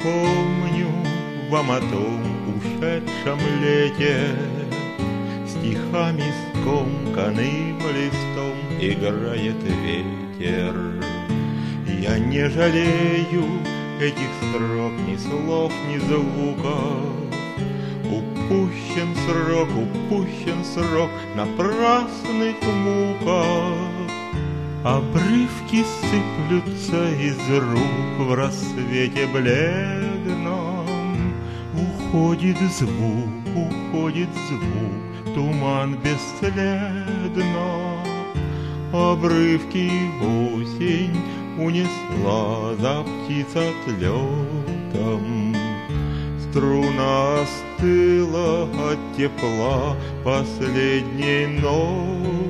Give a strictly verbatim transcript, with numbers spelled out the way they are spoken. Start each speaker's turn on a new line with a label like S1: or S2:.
S1: напомню вам о том ушедшем лете, стихами скомканным листом играет ветер. Я не жалею этих строк, ни слов, ни звуков. Упущен срок, упущен срок напрасных муках. Обрывки сыплются из рук в рассвете бледном. Уходит звук, уходит звук, туман бесследно. Обрывки осень унесла за птицотлетом. Струна остыла от тепла последней ночи.